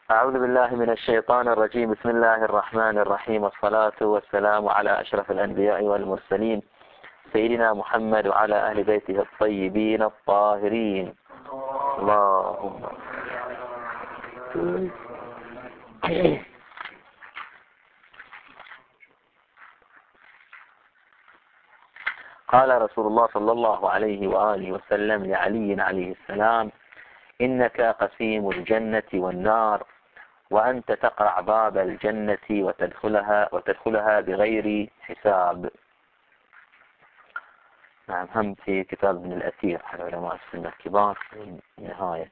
أعوذ بالله من الشيطان الرجيم. بسم الله الرحمن الرحيم، والصلاة والسلام على أشرف الأنبياء والمرسلين سيدنا محمد وعلى أهل بيته الطيبين الطاهرين. اللهم قال رسول الله صلى الله عليه وآله وسلم لعلي عليه السلام: إنك قسيم الجنة والنار، وأنت تقرع باب الجنة وتدخلها بغير حساب. نعم، هم في كتاب ابن الأثير على علماء السنة الكبار في النهاية.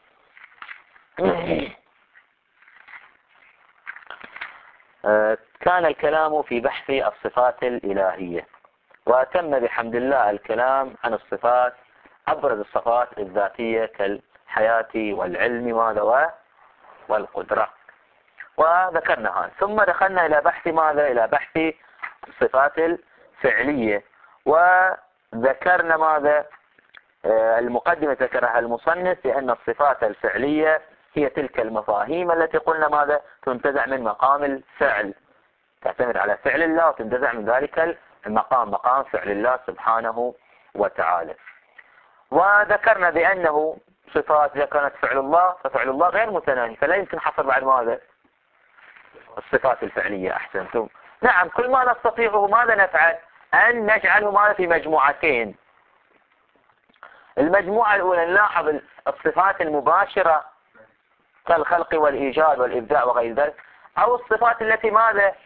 كان الكلام في بحث الصفات الإلهية، وتم بحمد الله الكلام عن الصفات، أبرز الصفات الذاتية كالحياة والعلم والقدرة، وذكرناها. ثم دخلنا إلى بحث ماذا؟ إلى بحث الصفات الفعلية، وذكرنا ماذا؟ المقدمة ذكرها المصنف بأن الصفات الفعلية هي تلك المفاهيم التي قلنا ماذا؟ تنتزع من مقام الفعل، تعتمد على فعل الله وتنتزع من ذلك المقام، مقام فعل الله سبحانه وتعالى. وذكرنا بأنه صفات إذا كانت فعل الله ففعل الله غير متناهي، فلا يمكن حصر بعد ماذا؟ الصفات الفعلية. أحسنتم. نعم، كل ما نستطيعه ماذا نفعل؟ أن نجعله ماذا؟ في مجموعتين. المجموعة الأولى نلاحظ الصفات المباشرة كالخلق والإيجاد والإبداع وغير ذلك، أو الصفات التي ماذا؟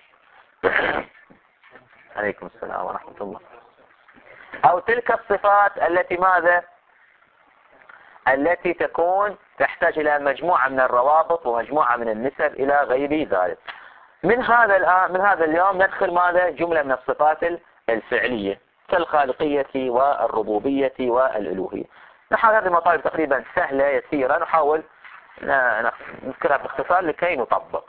عليكم السلام ورحمة الله. أو تلك الصفات التي ماذا؟ التي تكون تحتاج إلى مجموعة من الروابط ومجموعة من النسب إلى غير ذلك. من هذا اليوم ندخل ماذا؟ جملة من الصفات الفعلية كالخالقية والربوبية والألوهية. نحن هذه المطالب تقريبا سهلة يسيرة، نحاول نذكرها باختصار لكي نطبق.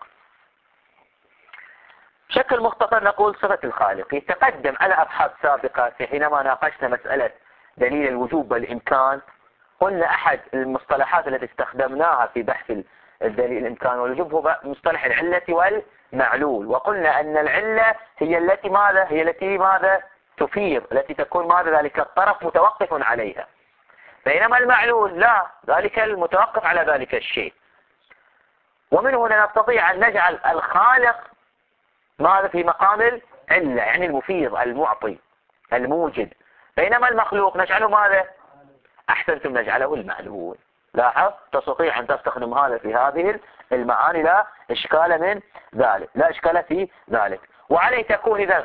بشكل مختصر نقول صفة الخالق. تقدم على أبحاث سابقة حينما ناقشنا مسألة دليل الوجوب والإمكان، قلنا أحد المصطلحات التي استخدمناها في بحث الدليل الإمكان والوجوب هو مصطلح العلة والمعلول، وقلنا أن العلة هي التي ماذا تفير، التي تكون ماذا؟ ذلك الطرف متوقف عليها، بينما المعلول لا، ذلك المتوقف على ذلك الشيء. ومن هنا نستطيع أن نجعل الخالق ماذا؟ في مقام العلة، يعني المفيض المعطي الموجد، بينما المخلوق نجعله ماذا؟ أحسنتم، نجعله المعلول. لاحظ، تستطيع أن تستخدم هذا في هذه المعاني، لا إشكال من ذلك، لا إشكال في ذلك. وعليه تكون إذا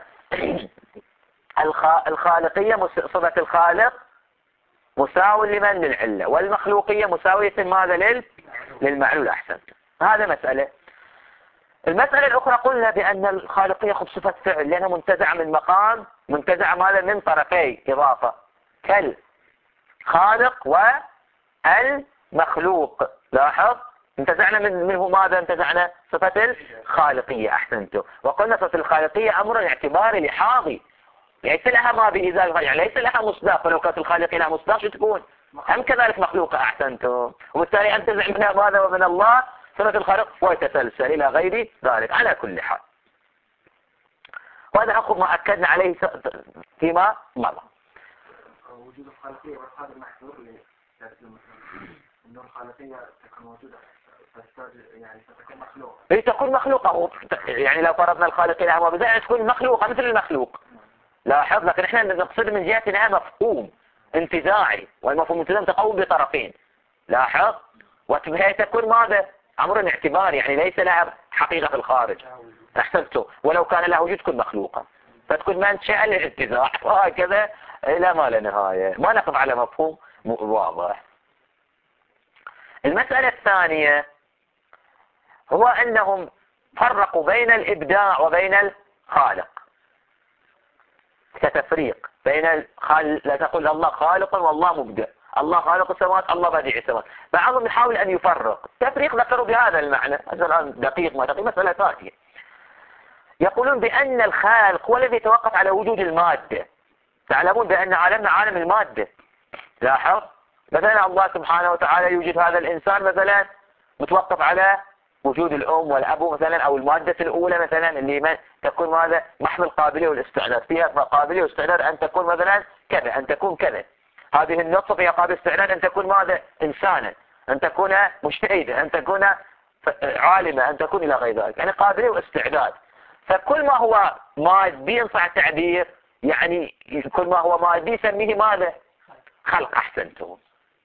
الخالقية صفة الخالق مساو لمن؟ للعلة، والمخلوقية مساوية ماذا؟ للمعلول. أحسنتم. هذا مسألة. المسألة الأخرى قلنا بأن الخالقية خذ صفة فعل لأنها منتزعة من مقام، منتزعة ماذا؟ من طرفي إضافة كالخالق والمخلوق. لاحظ، انتزعنا منه ماذا؟ انتزعنا صفة الخالقية. أحسنتم. وقلنا صفة الخالقية أمر اعتباري لحاظي، ليس لها ما بإزالة، يعني ليس لها مصداق، فلو كانت الخالقية لها مصداق شو تكون؟ هم كذلك مخلوقة. أحسنتم. وبالتالي أنتزع منها ماذا؟ ومن الله صفة الخالق ويتسلسل إلى غير ذلك. على كل حال، وهذا أخذ ما أكدنا عليه فيما مضى. وجود الخالقية والقادر محظور إنه الخالقية تكون موجودة، يعني ستكون مخلوقة. هي تكون مخلوقة، يعني لو فرضنا الخالقية لها وبدأ تكون مخلوقة مثل المخلوق. لاحظ، لكن احنا نقصد من جهتنا مفهوم انتزاعي، والمفهوم الانتزاعي تقوم بطرفين. لاحظ، وهي تكون ماذا؟ أمر اعتباري، يعني ليس لها حقيقة في الخارج. أحسنتم. ولو كان لها وجود تكون مخلوقة، فتكون منشأ للانتزاع، وهكذا إلى ما لا نهاية. ما نقف على مفهوم واضح. المسألة الثانية هو أنهم فرقوا بين الإبداع وبين الخالق، كتفريق بين لا تقول الله خالق والله مبدع، الله خالق السماوات الله بديع السماوات. بعضهم يحاول أن يفرق تفريق، ذكروا بهذا المعنى. هذا الآن دقيق ما دقيق، مسألة ثانية. يقولون بأن الخالق هو الذي يتوقف على وجود المادة. تعلمون بأن عالمنا عالم المادة. لاحظ، مثلا الله سبحانه وتعالى يوجد هذا الإنسان مثلا متوقف على وجود الأم والأب مثلا، أو المادة الأولى مثلا اللي تكون ماذا محمل قابلية والاستعداد، فيها قابلية واستعداد أن تكون مثلا كذا، أن تكون كذا. هذه النطفة فيها قابل استعداد أن تكون ماذا إنسانا، أن تكون مجتهدا، أن تكون عالمة، أن تكون إلى غير ذلك، يعني قابلية واستعداد. فكل ما هو مادي إن صح التعبير، يعني كل ما هو مادي يسميه ماذا؟ خلق. أحسنتم.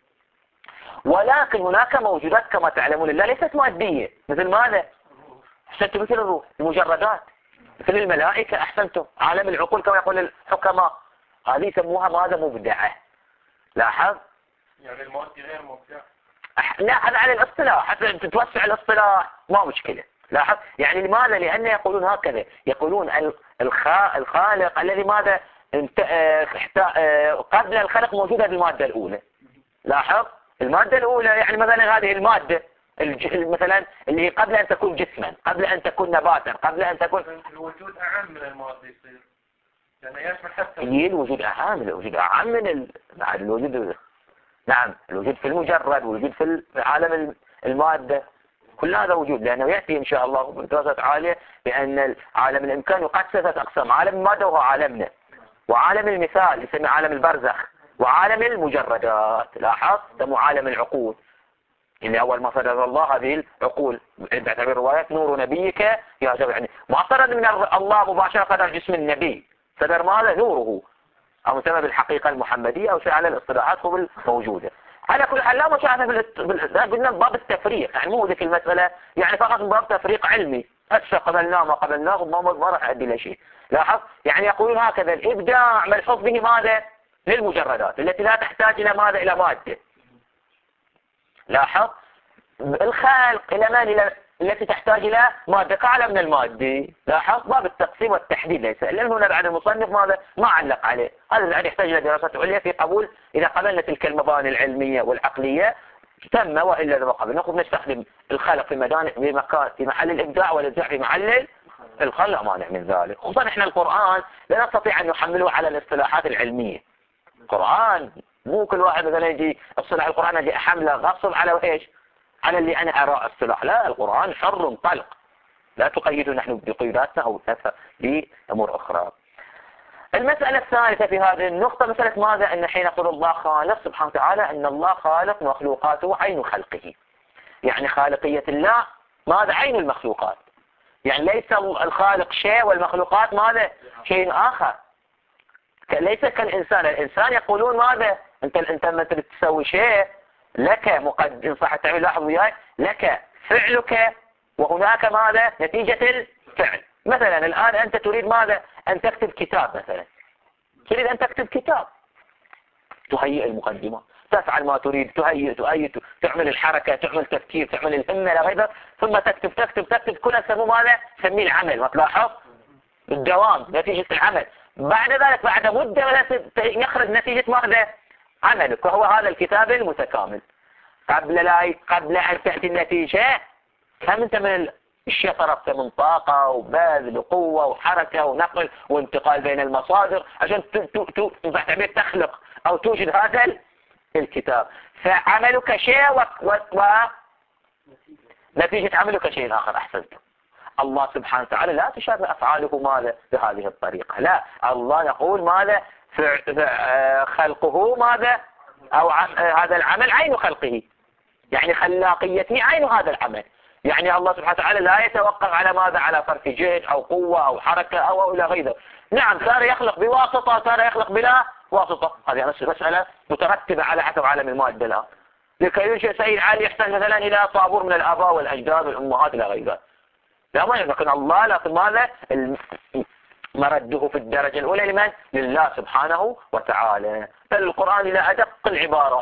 ولكن هناك موجودات كما تعلمون الله ليست مادية، مثل ماذا؟ أحسنتم، مثل الروح، المجردات، مثل الملائكة. أحسنتم، عالم العقول كما يقول الحكماء، هذه يسموها ماذا؟ مبدعة. لاحظ؟ يعني المادي غير مبدع. لا، هذا على الاصطلاح، حتى تتوسع الاصطلاح ما مشكلة. لاحظ؟ يعني لماذا؟ لأن يقولون هكذا، يقولون الخالق الذي ماذا قبل الخلق موجودة المادة الأولى. لاحظ؟ المادة الأولى يعني مثلا هذه المادة مثلا اللي هي قبل أن تكون جسما، قبل أن تكون نباتا، قبل أن تكون الوجود أعم من المادة يصير، لأنه يشمل حتى الوجود أعم، الوجود أعم من الوجود. نعم، الوجود في المجرد، والوجود في عالم المادة، كل هذا وجود، لأنه يأتي إن شاء الله بدراسات عالية بأن عالم الإمكان يقسم 3 أقسام: عالم المادة وهو عالمنا، وعالم المثال يسمى عالم البرزخ، وعالم المجردات. لاحظ؟ سموا عالم العقول، اللي أول ما صدر الله هذه العقول عند تعبير الروايات: نور نبيك يا جماعة، يعني ما صدر من الله مباشرة، صدر جسم النبي، صدر ماذا؟ نوره، أو مسمى بالحقيقة المحمدية، أو شيء على الاصطلاحات الموجودة. على كل حال لا مشاهدة قلنا باب التفريق، يعني مو ذيك المسألة يعني فقط باب تفريق علمي، هسه قبلناه ما قبلناه ما راح يؤدي إلى شيء. لاحظ؟ يعني يقولون هكذا: الإبداع ملحوظ به ماذا؟ للمجردات التي لا تحتاج إلى ماذا؟ إلى مادة. لاحظ؟ الخلق إلى من؟ إلى التي تحتاج إلى مادة أعلى من المادة. لاحظ؟ باب التقسيم والتحديد ليس، لأن هنا بعد المصنف ماذا؟ ما علق عليه، هذا بعد يحتاج إلى دراسات عليا في قبول. إذا قبلنا تلك المباني العلمية والعقلية تم، وإلا إذا ما قبلنا نأخذ نستخدم الخلق في مكان في محل الإبداع، والإبداع في محل الخلق، مانع من ذلك. خصوصا إحنا القرآن لا نستطيع أن نحمله على الاصطلاحات العلمية. القرآن مو كل واحد مثلا يجي اصطلاح القرآن أجي أحمله غصب على إيش؟ على اللي أنا أرى اصطلاح. لا، القرآن حر طلق، لا تقيده نحن بقيوداتنا أو بأمور أخرى. المسألة الثالثة في هذه النقطة مسألة ماذا؟ أن حين يقول الله خالق سبحانه وتعالى أن الله خالق مخلوقاته عين خلقه، يعني خالقية الله ماذا؟ عين المخلوقات، يعني ليس الخالق شيء والمخلوقات ماذا؟ شيء آخر. ليس كالإنسان، الإنسان يقولون ماذا؟ أنت مثل تسوي شيء لك إن صح التعبير، لاحظوا وياي، لك فعلك وهناك ماذا؟ نتيجة الفعل. مثلا الآن أنت تريد ماذا؟ أن تكتب كتاب مثلا، تريد أن تكتب كتاب، تهيئ المقدمة، تفعل ما تريد، تهيئ تعمل الحركة، تعمل تفكير، تعمل الهمة إلى غيره، ثم تكتب كلها سموه ماذا؟ سميه العمل. ما تلاحظ؟ الدوام، نتيجة العمل. بعد ذلك بعد مدة يخرج نتيجة ماذا؟ عملك، وهو هذا الكتاب المتكامل. قبل أن تأتي النتيجة كم أنت من الشيء صرفت من طاقة وبذل وقوة وحركة ونقل وانتقال بين المصادر عشان تخلق أو توجد هذا الكتاب. فعملك شيء ونتيجة عملك شيء آخر. أحسنت. الله سبحانه وتعالى لا تشابه أفعاله ماذا؟ بهذه الطريقة. لا، الله يقول ماذا؟ خلقه ماذا؟ أو هذا العمل عين خلقه، يعني خلاقيته عين هذا العمل. يعني الله سبحانه وتعالى لا يتوقف على ماذا؟ على صرف جهد أو قوة أو حركة أو إلى غيره. نعم، صار يخلق بواسطة، صار يخلق بلا واسطة، هذه مسألة مترتبة على حسب عالم المادة الآن. لكي ينشئ سيد عالي يحتاج مثلا إلى طابور من الآباء والأجداد والأمهات إلى غيره. لا، ما يمكن الله، لكن ماذا؟ مرده في الدرجة الأولى لمن؟ لله سبحانه وتعالى. فالقرآن إلى أدق العبارات: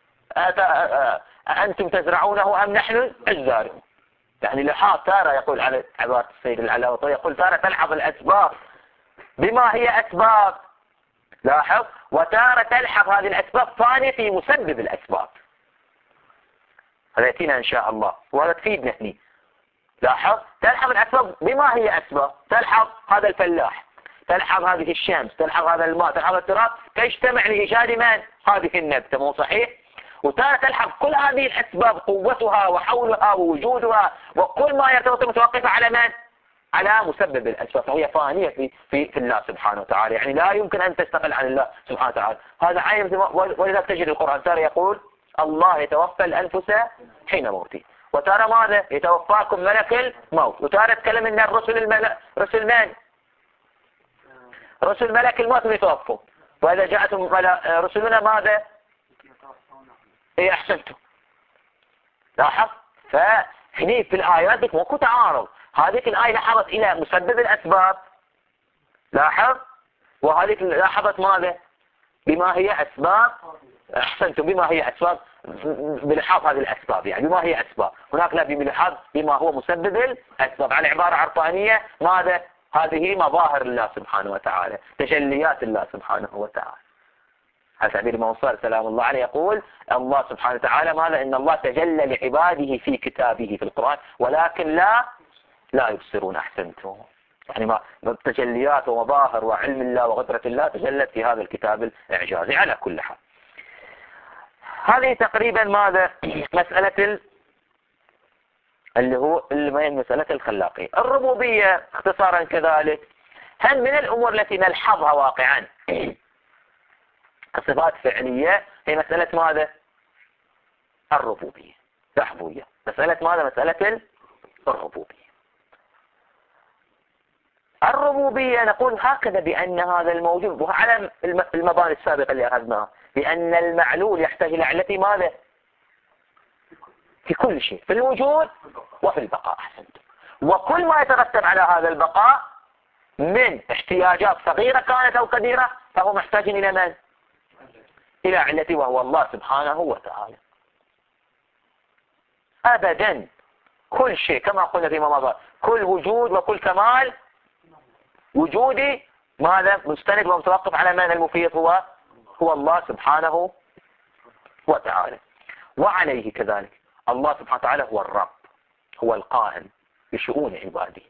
أنتم تزرعونه أم نحن الزارعون. يعني لحاظ تارة يقول على عبارة السيد العلاوطي، يقول تارة تلحظ الأسباب بما هي أسباب، لاحظ، وتارة تلحظ هذه الأسباب ثانية في مسبب الأسباب. هذا يأتينا إن شاء الله وهذا تفيدنا هنا. لاحظ، تلحظ الأسباب بما هي أسباب، تلحظ هذا الفلاح، تلحظ هذه الشمس، تلحظ هذا الماء، تلحظ التراب، تجتمع لإيجاد من؟ هذه النبتة، مو صحيح؟ وتارة تلحق كل هذه الأسباب قوتها وحولها ووجودها وكل ما يرتبط متوقفة على من؟ على مسبب الأسباب، فهي فانية في الله سبحانه وتعالى، يعني لا يمكن أن تستقل عن الله سبحانه وتعالى. هذا عين، ولذلك تجد القرآن ترى يقول الله يتوفى الأنفس حين موته، وترى ماذا؟ يتوفاكم ملك الموت، وترى تكلم ان رسل من؟ رسل ملك الموت يتوفوا، وإذا جاءتهم رسلنا ماذا؟ إيه أحسنتم. لاحظ، فهني في الآيات ماكو تعارض، هذه الآية لاحظت إلى مسبب الأسباب، لاحظ، وهذه لاحظت ماذا؟ بما هي أسباب، أحسنتم، بما هي أسباب، بلحاظ هذه الأسباب، يعني بما هي أسباب، هناك لا بلحاظ بما هو مسبب الأسباب، على عبارة عرفانية ماذا؟ هذه مظاهر الله سبحانه وتعالى، تجليات الله سبحانه وتعالى. على تعبير الموصل سلام الله عليه يقول الله سبحانه وتعالى ماذا؟ إن الله تجلى لعباده في كتابه في القرآن ولكن لا يبصرون. أحسنتم، يعني ما تجليات ومظاهر وعلم الله وقدرة الله تجلت في هذا الكتاب الإعجازي. على كل حال هذه تقريبا ماذا؟ مسألة اللي هو مسألة الخلاقية. الربوبية اختصارا كذلك، هل من الأمور التي نلحظها واقعا كصفات فعلية هي مسألة ماذا؟ الربوبية. لاحظوا مسألة ماذا؟ مسألة الربوبية. الربوبية نقول هكذا بأن هذا الموجود، وعلى المباني السابقة اللي أخذناها، بأن المعلول يحتاج إلى علته ماذا؟ في كل شيء، في الوجود وفي البقاء. أحسنتم. وكل ما يترتب على هذا البقاء من احتياجات صغيرة كانت أو كبيرة فهو محتاج إلى من؟ إلى علته، وهو الله سبحانه وتعالى. أبدا كل شيء كما قلنا فيما مضى، كل وجود وكل كمال وجودي ماذا؟ مستند ومتوقف على من المفيد؟ هو الله سبحانه وتعالى. وعليه كذلك الله سبحانه وتعالى هو الرب، هو القائم بشؤون عباده،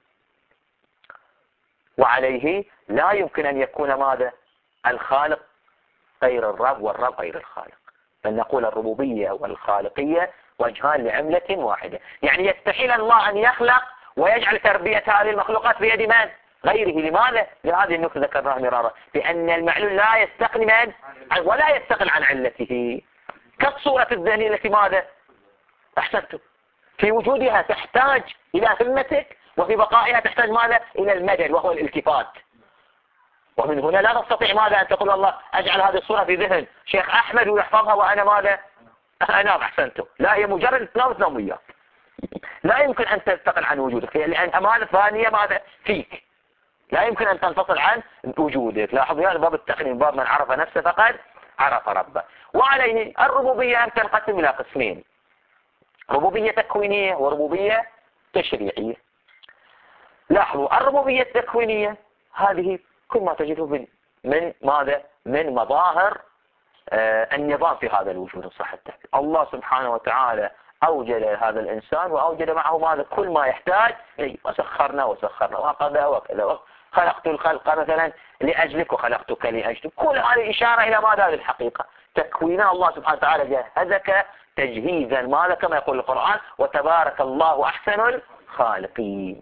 وعليه لا يمكن أن يكون ماذا؟ الخالق غير الرب والرب غير الخالق، بل نقول الربوبية والخالقية وجهان لعملة واحدة. يعني يستحيل الله أن يخلق ويجعل تربية هذه المخلوقات بيد من؟ غيره. لماذا؟ لهذه النقطة ذكرناها مرارا، بأن المعلول لا يستغني من ولا يستقل عن علته، كالصورة الذهنية التي ماذا؟ أحسنتم، في وجودها تحتاج إلى همتك، وفي بقائها تحتاج ماذا؟ إلى المدد وهو الالتفات. ومن هنا لا تستطيع ماذا؟ أن تقول الله أجعل هذه الصورة في ذهن شيخ أحمد ويحفظها وأنا ماذا؟ أنام. أحسنتم، لا، هي مجرد تنام وياك، لا يمكن أن تستقل عن وجودك، لأن أمانة ثانية ماذا؟ فيك، لا يمكن أن تنفصل عن وجودك. لاحظوا هذا باب التقنين، باب من عرف نفسه فقد عرف ربه. وعليه الربوبية أن تنقسم إلى قسمين، ربوبية تكوينية وربوبية تشريعية. لاحظوا الربوبية التكوينية هذه كل ما تجده من ماذا؟ من مظاهر النظام في هذا الوجود الصح التعبير. الله سبحانه وتعالى أوجد هذا الإنسان وأوجد معه ماذا؟ كل ما يحتاج، وسخرنا وكذا خلقت الخلق مثلا لأجلك وخلقتك لأجلك. كل هذه إشارة إلى ماذا؟ هذه الحقيقة تكوينا الله سبحانه وتعالى جهزك تجهيزا ماذا؟ كما يقول القرآن وتبارك الله أحسن الخالقين.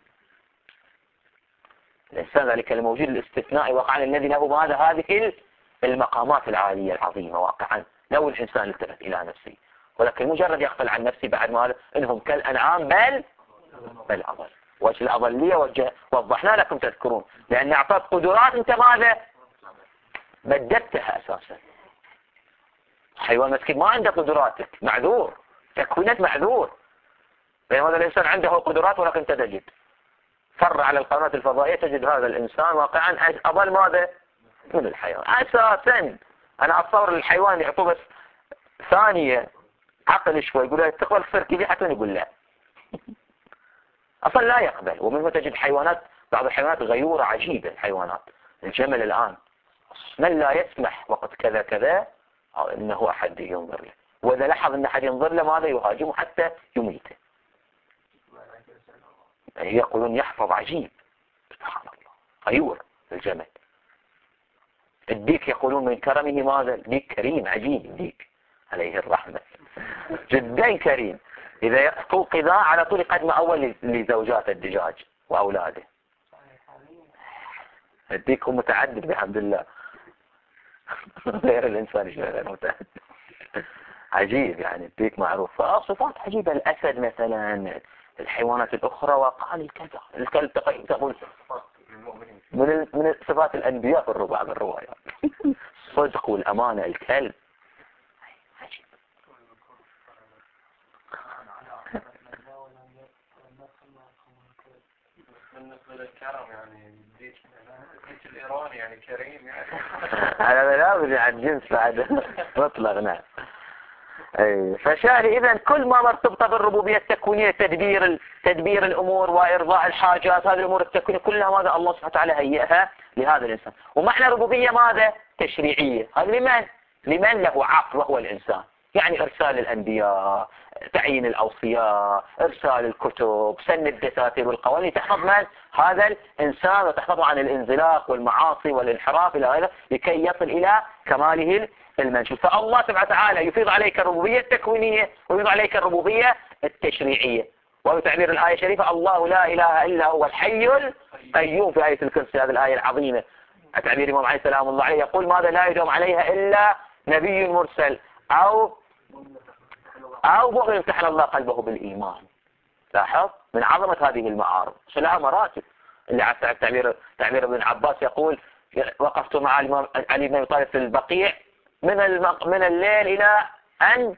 الإنسان ذلك الموجود الاستثنائي واقعا الذي له ماذا؟ هذه المقامات العالية العظيمة واقعا. لو الإنسان التفت إلى نفسه، ولكن مجرد يغفل عن نفسه بعد ماذا؟ إنهم كالأنعام بل أضل. وجه الأضلية وضحنا لكم تذكرون، لأن أعطاك قدرات أنت ماذا؟ بددتها أساسا. حيوان مسكين ما عنده قدراتك، معذور، تكوينات معذور. بينما هذا الإنسان عنده قدرات ولكن تجد فر على القنوات الفضائية تجد هذا الإنسان واقعا أضل ماذا؟ من الحيوان أساسا. أنا أتصور الحيوان يعطوه بس ثانية عقل شوي يقول له تقبل تصير كذي حتى نقول لا أصلا لا يقبل. ومنه تجد حيوانات، بعض الحيوانات غيورة عجيبة. الحيوانات الجمل الآن من لا يسمح وقت كذا كذا إنه أحد ينظر له، وإذا لحظ أن أحد ينظر له ماذا؟ يهاجمه حتى يميته. يقولون يحفظ عجيب، سبحان الله، غيور الجمل. الديك يقولون من كرمه ماذا؟ الديك كريم عجيب الديك، عليه الرحمة، جدا كريم. إذا فوقذا على طول يقدم أول لزوجات الدجاج وأولاده. الديك متعدد بحمد الله. غير الإنسان غير متعدد. عجيب يعني الديك معروف. صفات عجيبة. الأسد مثلا، الحيوانات الأخرى، وقال الكذا. الكلب تقول من صفات الأنبياء في بعض الروايات. الصدق والأمانة. الكلب عجيب. بالنسبة للكرم يعني الديك الإيراني يعني كريم يعني. على لا على الجنس بعد مطلق. نعم. فشاهد إذن كل ما مرتبطة بالربوبية التكوينية، تدبير الأمور وإرضاء الحاجات، هذه الأمور التكوينية كلها ماذا الله سبحانه وتعالى هيئها لهذا الإنسان. ومعنى ربوبية ماذا؟ تشريعية. هذا لمن له عقل وهو الإنسان. يعني إرسال الأنبياء، تعيين الأوصياء، إرسال الكتب، سن الدساتير والقوانين، تحفظ من هذا الإنسان وتحفظه عن الانزلاق والمعاصي والانحراف إلى غيره لكي يصل إلى كماله المنشود. فالله سبحانه وتعالى يفيض عليك الربوبية التكوينية ويفيض عليك الربوبية التشريعية. وبتعبير الآية الشريفة الله لا إله إلا هو الحي القيوم في آية الكرسي، هذه الآية العظيمة. تعبير الإمام عليه السلام الله عليه يقول ماذا لا يدوم عليها إلا نبي مرسل أو بغي يمتحن الله قلبه بالإيمان. لاحظ من عظمة هذه المعارض لها مراتب. اللي على تعبير ابن عباس يقول وقفت مع علي بن أبي طالب في البقيع من الليل إلى أن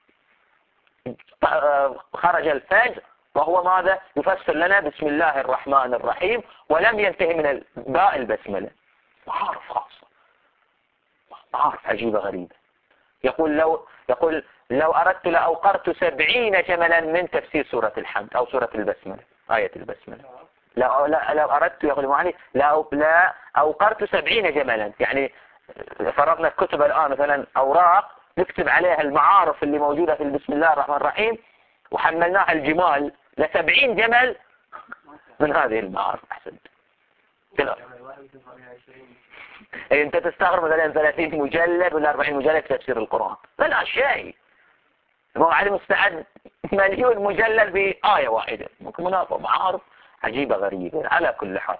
خرج الفجر وهو ماذا يفسر لنا بسم الله الرحمن الرحيم ولم ينتهي من باء البسملة. معارف خاصة، معارف عجيبة غريبة. يقول لو أردت لأوقرت 70 جملا من تفسير سورة الحمد أو سورة البسملة، آية البسملة. لو أردت يقول معي لا أوقرت 70 جملا. يعني فرضنا الكتب الآن مثلا أوراق نكتب عليها المعارف اللي موجودة في بسم الله الرحمن الرحيم وحملناها الجمال ل70 جمل من هذه المعارف. أحسنت. انت تستغرب مثلا 30 مجلد ولا 40 مجلد تفسير القرآن، لا شيء. هو علي مستعد مليون مجلد بآية واحدة. ممكن منافع معارف عجيبة غريبة. على كل حال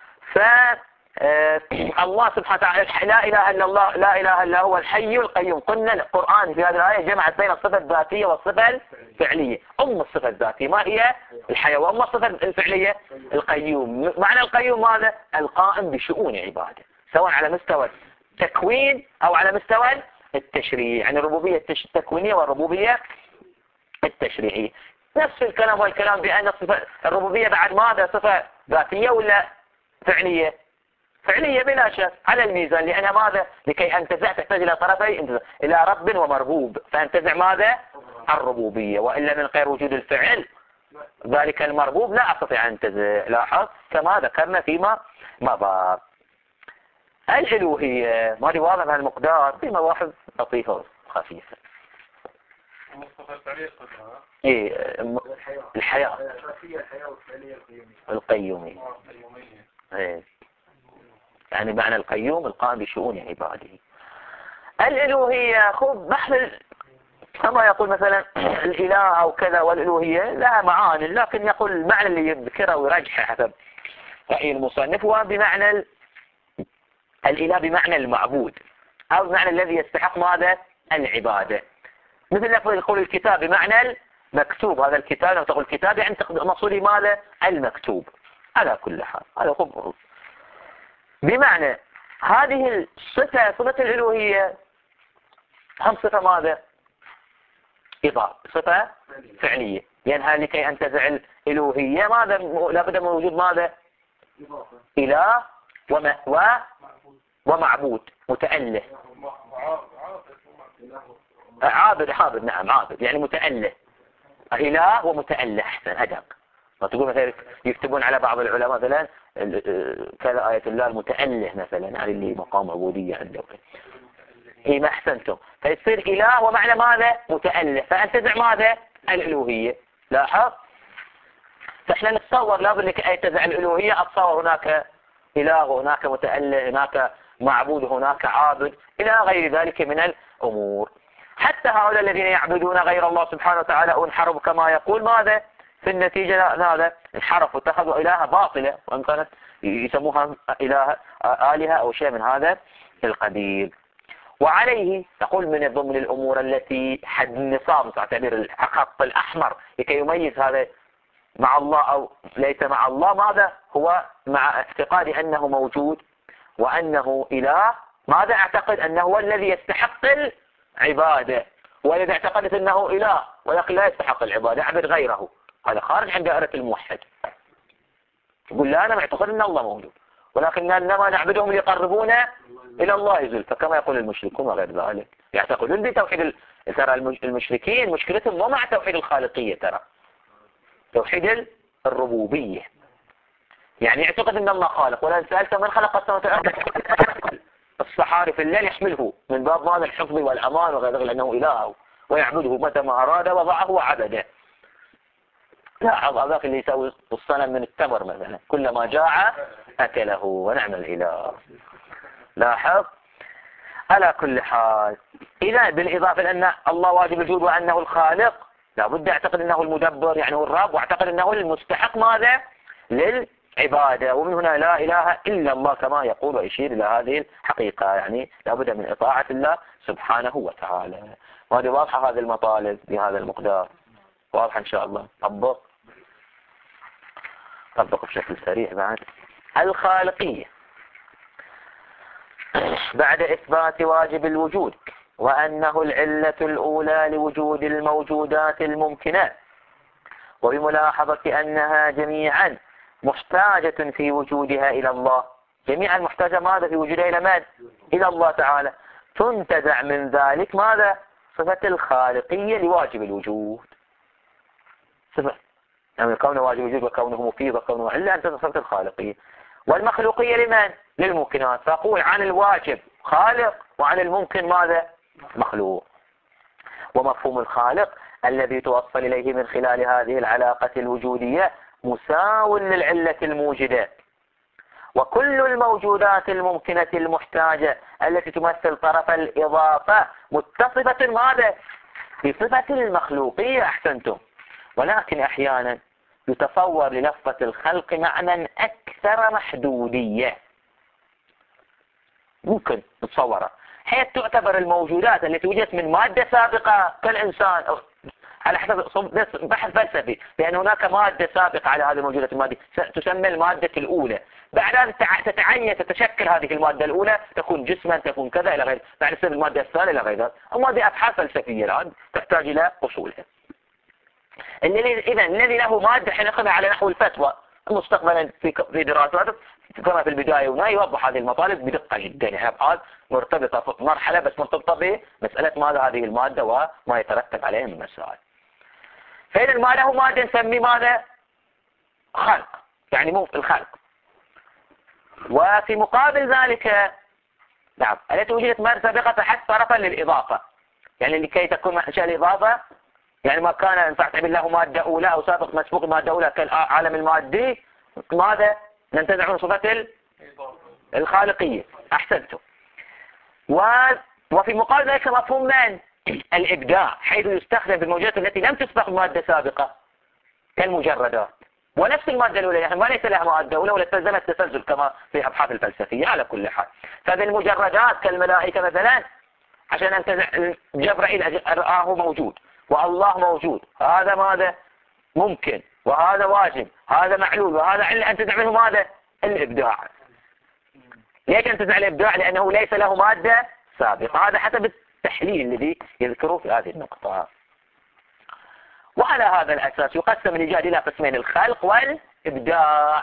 الله سبحانه وتعالى لا إله إلا الله لا إله إلا هو الحي القيوم. قلنا القرآن في هذه الآية جمعت بين الصفة الذاتية والصفة الفعلية. الصفة الذاتية ما هي؟ الحياة. وأما الصفة الفعلية القيوم. معنى القيوم ماذا؟ القائم بشؤون عباده سواء على مستوى التكوين أو على مستوى التشريع. يعني الربوبية التكوينية والربوبية التشريعية نفس الكلام. والكلام بأن الربوبية بعد ماذا؟ صفة ذاتية ولا فعلية؟ فعلية بلا شك على الميزان. لأنها ماذا؟ لكي أنتزع تحتاج إلى طرفي إلى رب ومربوب. فأنتزع ماذا؟ الربوبية. وإلا من غير وجود الفعل ذلك المربوب لا أستطيع أن أنتزع. لاحظ كما ذكرنا فيما مضى. الألوهية ما دي واضح المقدار في مواحظ لطيفة خفيفة. إيه الحياة القيومية. إيه يعني معنى القيوم القائم بشؤون عباده. الألوهية خذ بحث كما يقول مثلا الإله أو كذا. والألوهية لها معاني لكن يقول المعنى اللي يذكره ويرجحه حسب رأي المصنف هو بمعنى الإله بمعنى المعبود أو بمعنى الذي يستحق ماذا؟ العبادة. مثل لفظ يقول الكتاب بمعنى المكتوب. هذا الكتاب لو تقول كتاب يعني مقصودي ماذا؟ المكتوب. على كل حال هذا خبر. بمعنى هذه الصفة صفة الألوهية هم صفة ماذا؟ إضافة صفة فعلية. لأنها لكي أنتزع الألوهية ماذا؟ لابد من وجود ماذا؟ إله ومعبود متأله. عابد نعم عابد يعني متأله. إله ومتأله. أحسن أدق. ما تقول مثلا يكتبون على بعض العلماء مثلا كذا آية الله المتأله مثلا على اللي مقام عبودية عنده. إيه ما أحسنتم. فيصير إله ومعنى ماذا؟ متأله. فأنتزع ماذا؟ الألوهية. لاحظ. فإحنا نتصور لابد لك أنتزع الألوهية أتصور هناك إله هناك متأله هناك معبود هناك عابد إلى غير ذلك من الأمور. حتى هؤلاء الذين يعبدون غير الله سبحانه وتعالى انحرفوا كما يقول ماذا في النتيجة هذا انحرفوا اتخذوا إلهة باطلة وإن كانت يسموها إله آلهة أو شيء من هذا القبيل. وعليه تقول من ضمن الأمور التي حد النصاب تعتبر الخط الأحمر لكي يميز هذا مع الله أو ليس مع الله ماذا هو مع اعتقاد أنه موجود وأنه إله ماذا اعتقد أنه هو الذي يستحق العبادة، وإذا اعتقدت أنه إله ولكن لا يستحق العبادة يعبد غيره هذا خارج عن دائرة الموحد. يقول لا أنا معتقد أن الله موجود ولكن إنما نعبدهم ليقربونا إلى الله زلفى كما يقول المشركون وغير ذلك. يعتقدون بتوحيد ترى المشركين مشكلتهم مو مع توحيد الخالقية، ترى توحيد الربوبية. يعني يعتقد أن الله خالق ولن سألت من خلق السماوات والأرض الصحاري في الليل يحمله من باب ماذا الحفظ والأمان وغير ذلك لأنه إله ويعبده متى ما أراد وضعه وعبده. لا هذاك اللي يسوي الصنم من التمر مثلا كلما جاع أكله ونعم الإله. لاحظ على كل حال إذا بالإضافة لأن الله واجب الوجود وأنه الخالق لابد أعتقد أنه المدبر يعني هو الرب وأعتقد أنه المستحق ماذا للعبادة. ومن هنا لا إله إلا الله كما يقول ويشير إلى هذه الحقيقة يعني لابد من إطاعة الله سبحانه وتعالى. وهذه واضحة هذه المطالب بهذا المقدار واضحة إن شاء الله. طبق بشكل سريع بعد الخالقية بعد إثبات واجب الوجود وأنه العلة الأولى لوجود الموجودات الممكنة وبملاحظة أنها جميعا محتاجة في وجودها إلى الله جميعا محتاجة ماذا في وجودها إلى من؟ إلى الله تعالى. تنتزع من ذلك ماذا؟ صفة الخالقية لواجب الوجود صفة يعني كونه واجب الوجود وكونه مفيد وكونه إلا أن صفة الخالقية. والمخلوقية لمن؟ للممكنات. فأقول عن الواجب خالق وعن الممكن ماذا؟ مخلوق. ومفهوم الخالق الذي توصل إليه من خلال هذه العلاقة الوجودية مساو للعلة الموجدة. وكل الموجودات الممكنة المحتاجة التي تمثل طرف الإضافة متصفة ماذا؟ بصفة المخلوقية. أحسنتم. ولكن أحيانا يتصور للفظة الخلق معنى أكثر محدودية ممكن نتصورها حيث تعتبر الموجودات التي وجدت من مادة سابقة كالإنسان على حسب بحث فلسفي لأن هناك مادة سابقة على هذه الموجودات المادة تسمى المادة الأولى. بعد أن تتعين تتشكل هذه المادة الأولى تكون جسما تكون كذا إلى غير بعد تصير المادة الثانية إلى غير ذلك. هذه أبحاث فلسفية الآن تحتاج إلى أصولها. إذا الذي له مادة حين على نحو الفتوى مستقبلا في دراسات كما في البداية هنا يوضح هذه المطالب بدقة جدا يعني أبحاث مرتبطة مرحلة بس مرتبطة بمسألة ماذا هذه المادة وما يترتب عليها من مسائل. فإذا ما له مادة نسميه ماذا؟ خلق يعني مو الخلق. وفي مقابل ذلك نعم التي وجدت مادة سابقة تحت طرفا للإضافة يعني لكي تكون منشأ الإضافة يعني ما كان تعتبر له مادة أولى أو سابق مسبوق مادة أولى كالعالم المادي ماذا؟ ننتزع من صفة الخالقية. أحسنتم. وفي مقابل ذلك مفهوم من؟ الإبداع حيث يستخدم في الموجودات التي لم تسبق مادة سابقة كالمجردات ونفس المادة الأولى يعني ما ليس لها مادة أولى ولا تلزم التسلسل كما في أبحاث الفلسفية. على كل حال فهذه المجردات كالملائكة مثلا عشان أنت جبرائيل رآه موجود والله موجود هذا ماذا؟ ممكن وهذا واجب هذا معلول وهذا علة أنت تعمله ماذا؟ الإبداع. ليش أنت تعمل الإبداع؟ لأنه ليس له مادة سابقة. هذا حسب التحليل الذي يذكره في هذه النقطة. وعلى هذا الأساس يقسم الإيجاد إلى قسمين الخلق والإبداع.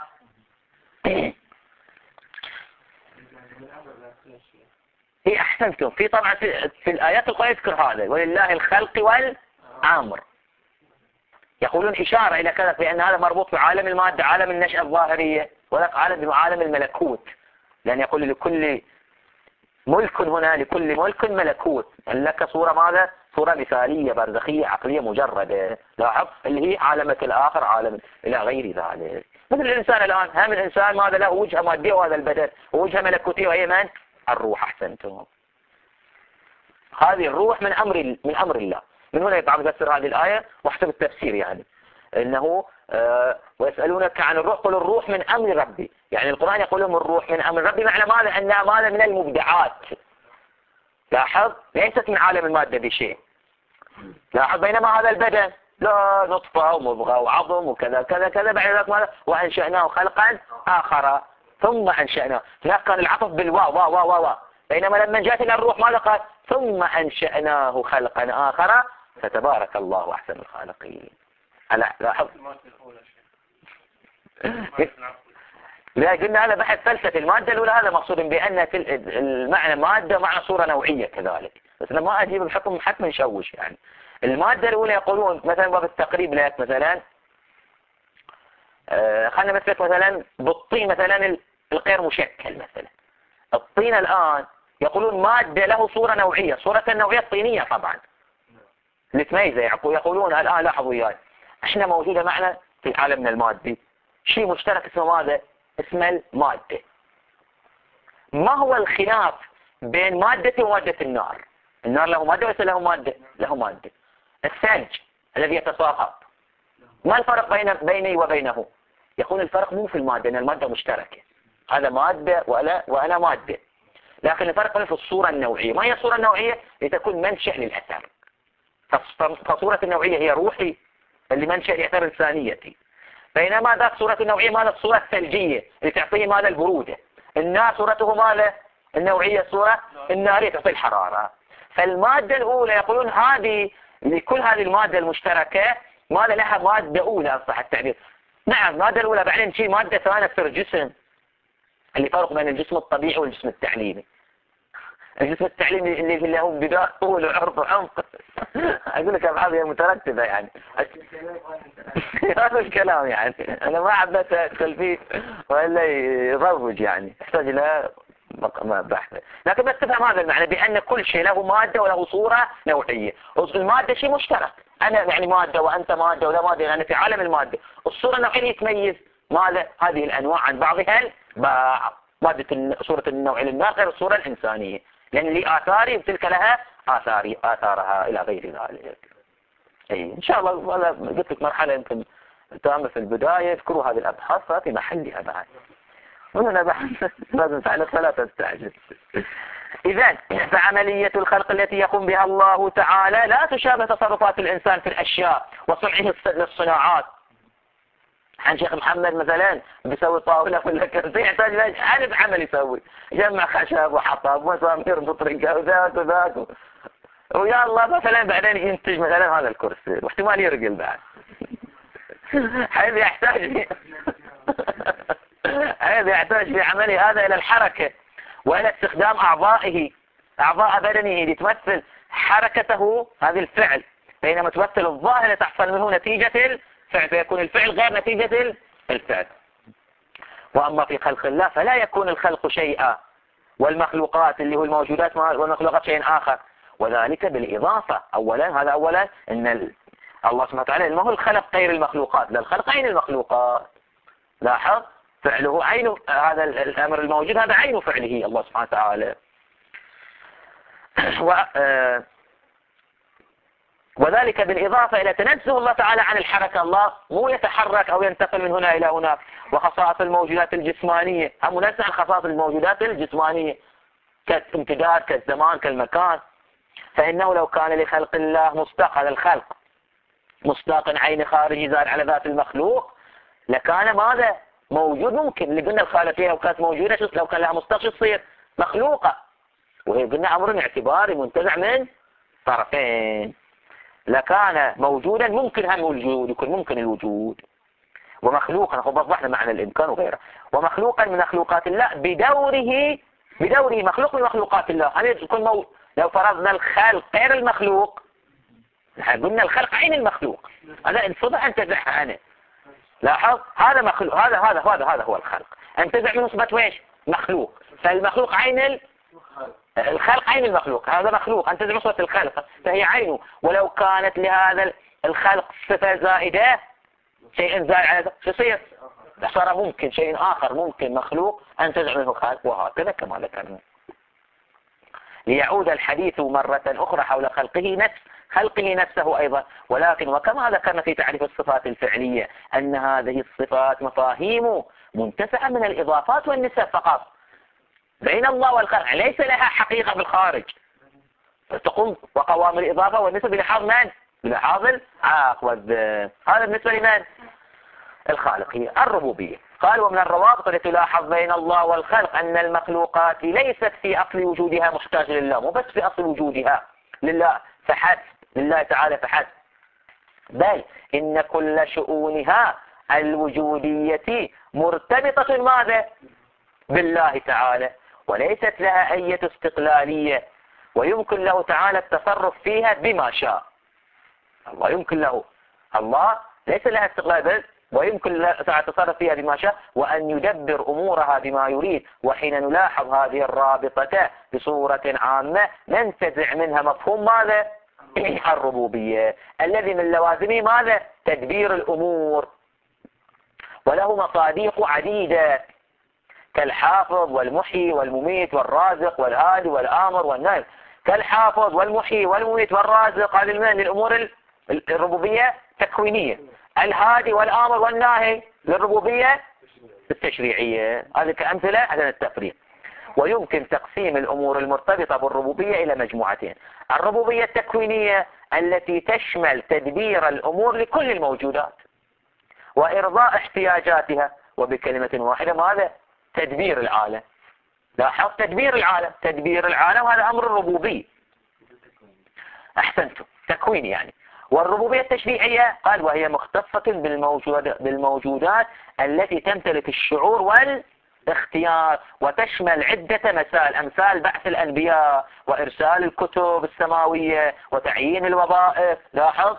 هي أحسنتم. في طبعا في الآيات القرآنية يذكر هذا ولله الخلق والأمر يقولون إشارة إلى كذا بأن هذا مربوط بعالم المادة عالم النشأة الظاهرية وذاك عالم بعالم الملكوت لأن يقول لكل ملك هنا لكل ملك ملكوت لك صورة ماذا؟ صورة مثالية برزخية عقلية مجردة لاحظ اللي هي عالمة الآخر عالم إلى غير ذلك. مثل الإنسان الآن هم الإنسان ماذا له وجهة مادية وهذا البدن ووجهة ملكوتية وهي من؟ الروح. أحسنتم. هذه الروح من أمر الله. من هنا يطلع مفسر هذه الآية وحسب التفسير يعني إنه ويسألونك عن الروح قل الروح من أمر ربي. يعني القرآن يقول لهم الروح من أمر ربي، معنى ماذا؟ أنها ماذا؟ من المبدعات. لاحظ ليست من عالم المادة بشيء. لاحظ بينما هذا البدن لا نطفة ومضغة وعظم وكذا كذا كذا، بعد ذلك ماذا؟ وأنشأناه خلقا آخر ثم أنشأناه. هناك كان العطف بالواو واو واو واو، بينما لما جاءت إلى الروح ماذا قال؟ ثم أنشأناه خلقا آخر فتبارك الله أحسن الخالقين. لاحظ لا قلنا هذا بحث فلسفي. المادة الأولى هذا مقصود بأن المعنى مادة معنى صورة نوعية كذلك، بس أنا ما أجيب الحكم حتى نشوش يعني. المادة الأولى يقولون مثلا باب التقريب لك مثلا خلنا مثلا بالطين مثلا الغير مشكل مثلا. الطين الآن يقولون مادة له صورة نوعية، صورة النوعية الطينية طبعا نتميزه. يقولون الآن لاحظوا وياي، احنا موجودة معنا في عالمنا المادي شيء مشترك اسمه ماذا؟ اسمه المادة. ما هو الخلاف بين مادتي ومادة النار؟ النار له مادة وليس له مادة؟ له مادة. الثلج الذي يتصاحب ما الفرق بيني وبينه؟ يكون الفرق مو في المادة، ان المادة مشتركة، هذا مادة وأنا مادة، لكن الفرق في الصورة النوعية. ما هي الصورة النوعية؟ لتكون منشأ للأثر. فصورة النوعية هي روحي اللي منشأ لأثر إنسانيتي، بينما ذات صورة النوعية ماذا؟ الصورة الثلجية اللي تعطيه ماذا؟ البرودة. النار صورته ماذا؟ النوعية الصورة النارية تعطي الحرارة. فالمادة الأولى يقولون هذه لكل هذه المادة المشتركة ماذا؟ لها مادة أولى صح التعبير. نعم المادة الأولى، بعدين شيء مادة ثانية تصير جسم، اللي فرق بين الجسم الطبيعي والجسم التعليمي. الجسم التعليمي اللي هو بداية طول وعرض وعمق أقول لك أبعاد مترتبة يعني هذا الكلام يعني أنا ما حبيت أدخل فيه وإلا يضوج يعني يحتاج إلى بحث. لكن بس تفهم هذا المعنى بأن كل شيء له مادة وله صورة نوعية. المادة شيء مشترك، أنا يعني مادة وأنت مادة ولا مادة، يعني في عالم المادة الصورة النوعية يتميز ماذا؟ هذه الأنواع عن بعضها البعض. مادة صورة النوع للنار غير الصورة الإنسانية، لأن لي آثاري وتلك لها آثارها إلى غير ذلك. أي إن شاء الله قلت لك مرحلة يمكن تامة في البداية، اذكروا هذه الأبحاث في محلها بعد. هنا بحث لازم تعلق فلا تستعجل. إذن فعملية الخلق التي يقوم بها الله تعالى لا تشابه تصرفات الإنسان في الأشياء وصنعه للصناعات. عن شيخ محمد مثلا بيسوي طاولة ولا كرسي يحتاج ألف عمل يسوي، جمع خشب وحطب ومسامير مطرقة وذاك وذاك ويا الله مثلا بعدين ينتج مثلا هذا الكرسي واحتمال يرقل بعد حيث يحتاج في عمله هذا إلى الحركة وإلى استخدام أعضاء بدنه لتمثل حركته هذه الفعل، بينما تمثل الظاهرة تحصل منه نتيجة الفعل، فيكون الفعل غير نتيجة الفعل. وأما في خلق الله فلا يكون الخلق شيئا والمخلوقات اللي هو الموجودات والمخلوقات شيء آخر، وذلك بالإضافة. أولا إن الله سبحانه وتعالى ما هو الخلق غير المخلوقات، لا الخلق عين المخلوقات. لاحظ فعله عين هذا الأمر الموجود، هذا عين فعله الله سبحانه وتعالى. وذلك بالإضافة إلى تنزه الله تعالى عن الحركة. الله مو يتحرك أو ينتقل من هنا إلى هناك. وخصائص الموجودات الجسمانية هم منزه عن خصائص الموجودات الجسمانية كالامتداد كالزمان كالمكان. فإنه لو كان لخلق الله مصداق، هذا الخلق مصداق عين خارجي زاد على ذات المخلوق، لكان ماذا؟ موجود. ممكن اللي قلنا الخالقية لو كانت موجودة لو كان لها مصداق تصير مخلوقة، وهي قلنا أمر اعتباري منتزع من طرفين. لكان موجودا ممكن هم الوجود، يكون ممكن الوجود. ومخلوقا هو وضحنا معنى الإمكان وغيره. ومخلوقا من مخلوقات الله بدوره مخلوق من مخلوقات الله. هل يكون لو فرضنا الخلق غير المخلوق، قلنا الخلق عين المخلوق، هذا انفضح انتزعها أنا. لاحظ هذا مخلوق، هذا هو الخلق، انتزع من نصبة ويش؟ مخلوق. فالمخلوق عين الخلق عين المخلوق، هذا مخلوق انتزع من نصبة الخلق فهي عينه. ولو كانت لهذا الخلق صفة زائدة، شيء زائد على شو يصير؟ صار ممكن شيء آخر، ممكن مخلوق انتزع منه خلق، وهكذا كما ذكرنا. ليعود الحديث مرة أخرى حول خلقه نفسه أيضا. ولكن وكما ذكرنا في تعريف الصفات الفعلية أن هذه الصفات مفاهيم منتفعة من الإضافات والنسب فقط بين الله والخلق، ليس لها حقيقة بالخارج تقوم وقوام الإضافة والنسب بلحاظ من؟ بلحاظ العاق والذات. هذا بالنسبة لمن؟ الخالقية. الربوبية قال ومن الروابط التي تلاحظ بين الله والخلق أن المخلوقات ليست في أصل وجودها محتاجة لله، مو بس في أصل وجودها لله فحسب، لله تعالى فحسب، بل إن كل شؤونها الوجودية مرتبطة ماذا؟ بالله تعالى، وليست لها أي استقلالية، ويمكن له تعالى التصرف فيها بما شاء. الله يمكن له، الله ليس لها استقلال بل ويمكن له التصرف فيها بما شاء، وأن يدبر أمورها بما يريد. وحين نلاحظ هذه الرابطة بصورة عامة ننتزع منها مفهوم ماذا؟ الربوبية الذي من لوازمه ماذا؟ تدبير الأمور، وله مصادق عديدة كالحافظ والمحيي والمميت والرازق والهادي والآمر والناهي. كالحافظ والمحيي والمميت والرازق هذه من للأمور الربوبية التكوينية، الهادي والآمر والناهي للربوبية التشريعية. هذه كأمثلة على التفريق. ويمكن تقسيم الأمور المرتبطة بالربوبية إلى مجموعتين: الربوبية التكوينية التي تشمل تدبير الأمور لكل الموجودات وإرضاء احتياجاتها، وبكلمة واحدة ماذا؟ تدبير العالم. لاحظ تدبير العالم، تدبير العالم هذا أمر ربوبي. أحسنتم، تكوين يعني. والربوبية التشريعية قال وهي مختصة بالموجودات التي تمتلك الشعور والاختيار، وتشمل عدة مسائل أمثال بعث الأنبياء وإرسال الكتب السماوية وتعيين الوظائف، لاحظ،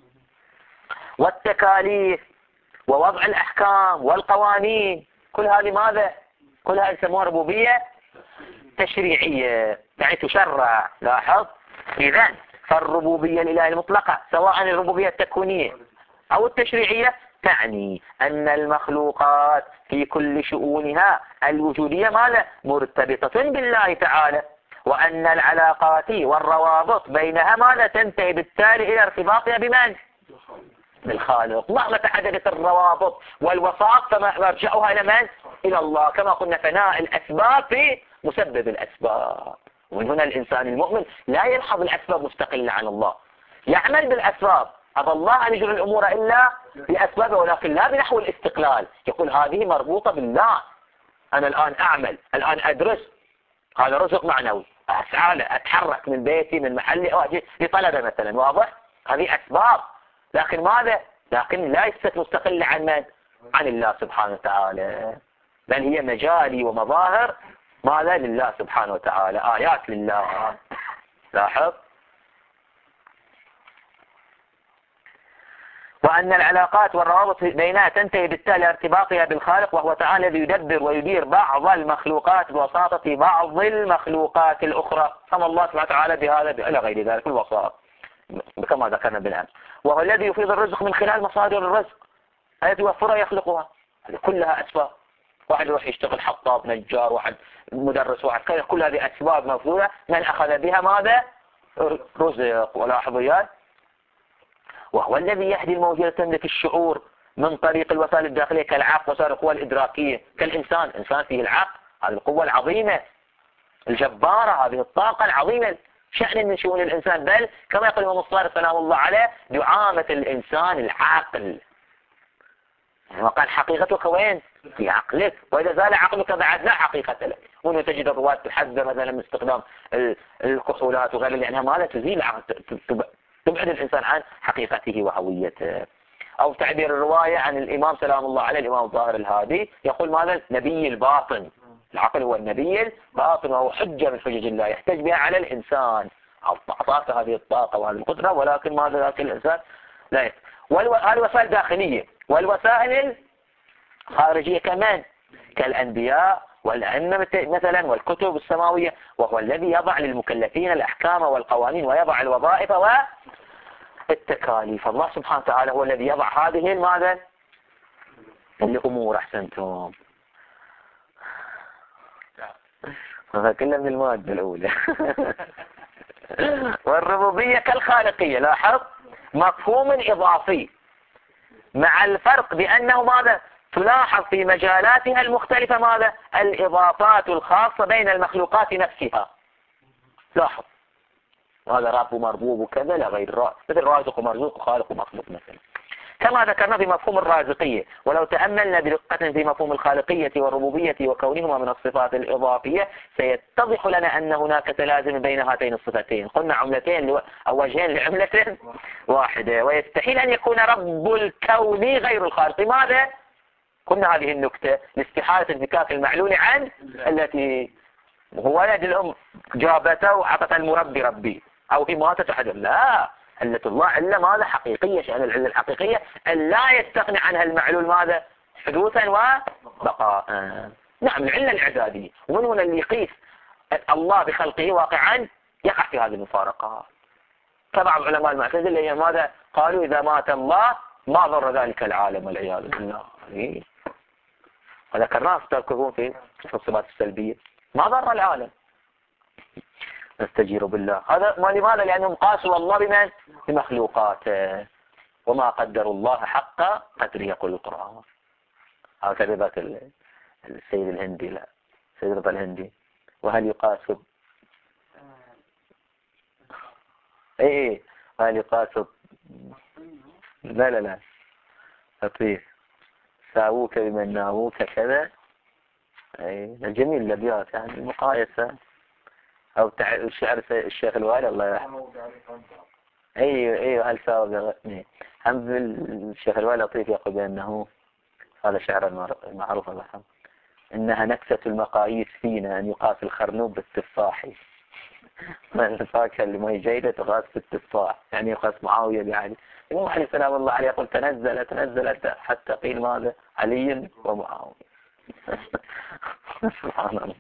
والتكاليف ووضع الأحكام والقوانين. كل هذه ماذا؟ كل هذه يسموها ربوبية تشريعية، يعني تشرع. لاحظ إذن فالربوبية الإلهية المطلقة سواء الربوبية التكوينية أو التشريعية تعني أن المخلوقات في كل شؤونها الوجودية ماذا؟ مرتبطة بالله تعالى، وأن العلاقات والروابط بينها ماذا؟ تنتهي بالتالي إلى ارتباطها بمن؟ بالخالق. مهما تحددت الروابط والوساط فمرجعها إلى من؟ إلى الله. كما قلنا فناء الأسباب في مسبب الأسباب. ومن هنا الإنسان المؤمن لا يلحظ الأسباب مستقلة عن الله، يعمل بالأسباب. أبى الله أن يجري الأمور إلا بأسبابه، ولكن لا بنحو الاستقلال. يقول هذه مربوطة بالله، أنا الآن أعمل، الآن أدرس، هذا رزق معنوي، أسعى أتحرك من بيتي من محلي أو أجي لطلبة مثلا، واضح؟ هذه أسباب، لكن ماذا؟ لكن لا يست مستقلة عن من؟ عن الله سبحانه وتعالى، بل هي مجالي ومظاهر ماذا؟ لله سبحانه وتعالى، آيات لله. لاحظ وأن العلاقات والروابط بينها تنتهي بالتالي ارتباطها بالخالق، وهو تعالى الذي يدبر ويدير بعض المخلوقات بواسطة بعض المخلوقات الأخرى، كما الله سبحانه وتعالى بهذا إلى غير ذلك الوسائط كما ذكرنا بالأمس. وهو الذي يفيض الرزق من خلال مصادر الرزق التي يوفرها يخلقها، هذه كلها أسباب. واحد يروح يشتغل حطاب، نجار، واحد مدرس، واحد كذا، كل هذه أسباب مفضولة من أخذ بها ماذا؟ رزق. ولاحظوا يا وهو الذي يهدي الموجودة تملك الشعور من طريق الوسائل الداخلية كالعقل وسائر القوى الإدراكية كالإنسان. إنسان فيه العقل، هذه القوة العظيمة الجبارة، هذه الطاقة العظيمة، شأن من شؤون الإنسان. بل كما يقول الإمام الصادق سلام الله عليه دعامة الإنسان العقل، وقال حقيقتك وين؟ في عقلك، وإذا زال عقلك بعد لا حقيقة لك. وأنه تجد الرواة تحذر مثلا من استخدام الكحولات وغيرها لأنها ما لا تزيل تبعد الإنسان عن حقيقته وهويته. أو تعبير الرواية عن الإمام سلام الله عليه الإمام الظاهر الهادي يقول ماذا؟ نبي الباطن. العقل هو النبي الباطن، وهو حجة من حجج الله يحتج بها على الإنسان. أعطاك هذه الطاقة وهذه القدرة، ولكن ماذا ذاك الإنسان لا يحتج. هذه وسائل داخلية. والوسائل الخارجية كمان كالأنبياء والأئمة مثلا والكتب السماوية، وهو الذي يضع للمكلفين الأحكام والقوانين ويضع الوظائف والتكاليف. الله سبحانه وتعالى هو الذي يضع هذه ماذا؟ الأمور. أحسنتم. هذا كله من المادة الأولى. والربوبية كالخالقية، لاحظ مفهوم إضافي، مع الفرق بأنه ماذا تلاحظ في مجالاتها المختلفة ماذا الإضافات الخاصة بين المخلوقات نفسها. لاحظ هذا رب ومربوب وكذا لا غير مثل رازق ومرزوق وخالق ومخلوق مثلا، كما ذكرنا في مفهوم الرازقية. ولو تأملنا بدقة في مفهوم الخالقية والربوبية وكونهما من الصفات الإضافية سيتضح لنا أن هناك تلازم بين هاتين الصفتين. قلنا عملتين أو وجهين لعملة واحدة، ويستحيل أن يكون رب الكون غير الخالق. لماذا؟ قلنا هذه النكتة لاستحالة انفكاك المعلول عن التي هو ولد الأم جابته وعطت المربي ربي أو هي ماتت أحد. لا، علة الله علة ماذا حقيقية، شأن العلة الحقيقية أن لا يستغني عنها المعلول ماذا حدوثا وبقاء. نعم العلة الإعدادية، ومن هنا اللي يقيس الله بخلقه واقعا يقع في هذه المفارقات. فبعض علماء المعتزلة ماذا قالوا إذا مات الله ما ضر ذلك العالم والعياذ بالله. وذكرناه تركبون في الصفات السلبية ما ضر العالم. نستجير بالله. هذا لماذا؟ لأنهم قاسوا الله بمن؟ بمخلوقاته، وما قدروا الله حق قدره يقول القرآن. هذا تجربة السيد الهندي، لا سيد رضا الهندي. وهل يقاس هل يقاس لا أطير ساووك بمن ناووك كذا. الجميل الأبيات يعني المقايسة أو الشعر الشيخ الوالي الله يرحمه. أيوه هل ساوى هم الشيخ الوالي لطيف يقول بأنه هذا شعر معروف الله يرحمه، إنها نكسة المقاييس فينا أن يقاس الخرنوب بالتفاح. الفاكهة اللي ما هي جيدة تقاس بالتفاح، يعني يقاس معاوية بعلي. الإمام علي سلام الله عليه يقول تنزلت حتى قيل ماذا علي ومعاوية. سبحان الله.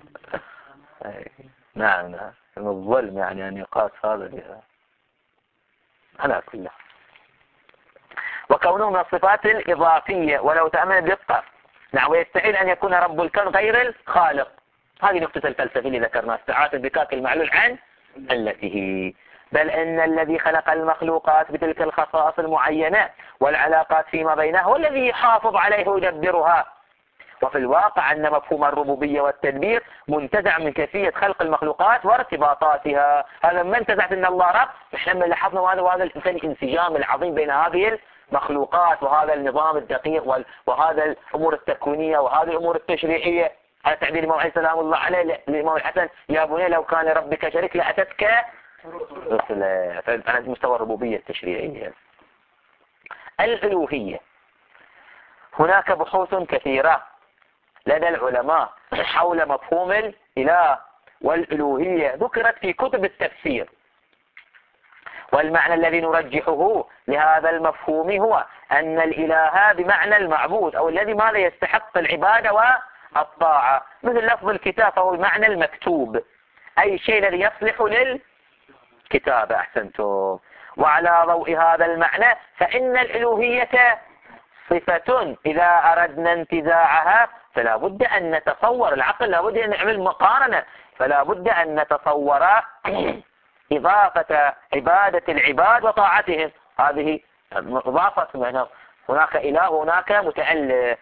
نعم من الظلم يعني أن يقاس هذا على كله. وكونه من الصفات الإضافية ولو تأمل بدقة. نعم ويستحيل أن يكون رب الكون غير الخالق. هذه نقطة الفلسفة اللي ذكرناها، استعادة انفكاك المعلول عن علته. بل إن الذي خلق المخلوقات بتلك الخصائص المعينة والعلاقات فيما بينها هو الذي يحافظ عليها ويدبرها. وفي الواقع أن مفهوم الربوبية والتدبير منتزع من كيفية خلق المخلوقات وارتباطاتها. هذا ما انتزعت أن الله رب، نحن لاحظنا وهذا الانسجام العظيم بين هذه المخلوقات وهذا النظام الدقيق وهذا الأمور التكوينية وهذه الأمور التشريعية. على تعبير الإمام عليه سلام الله عليه الإمام الحسن: يا بني لو كان ربك شريك لأتتك رسلا. على مستوى الربوبية التشريعية. الألوهية، هناك بحوث كثيرة لدى العلماء حول مفهوم الإله والألوهية ذكرت في كتب التفسير. والمعنى الذي نرجحه لهذا المفهوم هو أن الإله بمعنى المعبود أو الذي ماذا يستحق العبادة والطاعة، مثل لفظ الكتاب فهو المعنى المكتوب، أي شيء الذي يصلح للكتابة. أحسنتم. وعلى ضوء هذا المعنى فإن الألوهية صفة إذا أردنا انتزاعها فلا بد أن نتصور، العقل لا بد أن نعمل مقارنة، فلا بد أن نتصور إضافة عبادة العباد وطاعتهم. هذه إضافة، هناك إله وهناك متأله.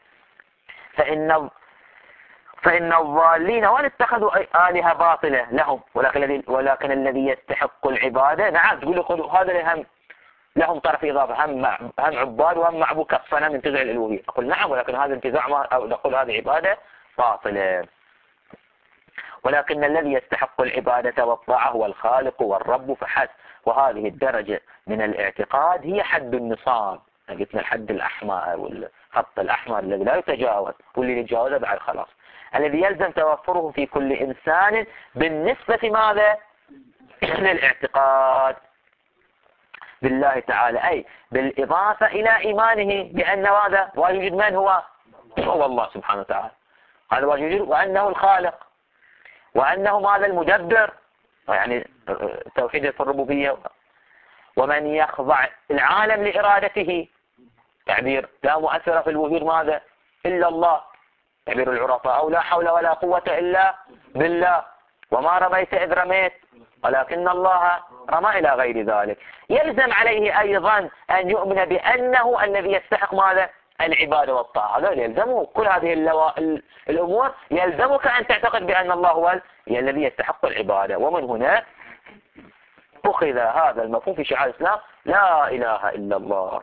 فإن الضالين وان اتخذوا آلهة باطلة لهم، ولكن الذي يستحق العبادة نعم تقول هذا لهم طرف إضافة، هم عباد وهم معبود كالصنم انتزاع الألوهية. أقول نعم، ولكن هذا انتزاع أو نقول هذه عبادة باطلة. ولكن الذي يستحق العبادة والطاعة هو الخالق والرب فحسب. وهذه الدرجة من الاعتقاد هي حد النصاب، قلنا الحد الأحمر أو الخط الأحمر الذي لا يتجاوز، واللي يتجاوزه بعد خلاص، الذي يلزم توفره في كل إنسان بالنسبة ماذا للاعتقاد بالله تعالى، أي بالإضافة إلى إيمانه بأن هذا واجد من هو الله سبحانه وتعالى، هذا واجد، وأنه الخالق، وأنه ماذا المدبر، يعني توحيد في الربوبية. ومن يخضع العالم لإرادته، تعبير لا مؤثر في الوجود ماذا إلا الله، تعبير العرفاء، أو لا حول ولا قوة إلا بالله. وما رميت إذ رميت ولكن الله رمى إلى غير ذلك. يلزم عليه أيضا أن يؤمن بأنه الذي يستحق ماذا؟ العبادة والطاعة. هذا يلزمه كل هذه الأمور، يلزمك أن تعتقد بأن الله هو الذي يستحق العبادة. ومن هنا أخذ هذا المفهوم في شعار الإسلام لا إله إلا الله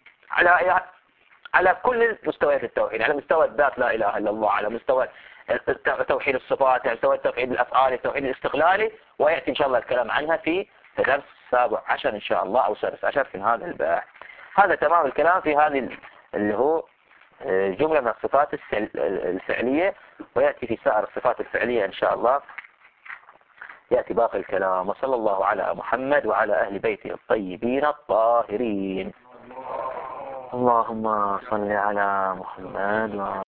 على كل مستويات التوحيد، على مستوى الذات لا إله إلا الله، على مستوى توحيد الصفات، على مستوى توحيد الأفعال، التوحيد الاستقلالي، ويأتي إن شاء الله الكلام عنها في درس 17 إن شاء الله أو 16 في هذا الباب. هذا تمام الكلام في هذه اللي هو جملة من الصفات الفعلية، ويأتي في سائر الصفات الفعلية إن شاء الله يأتي باقي الكلام. وصلى الله على محمد وعلى أهل بيته الطيبين الطاهرين. اللهم صل على محمد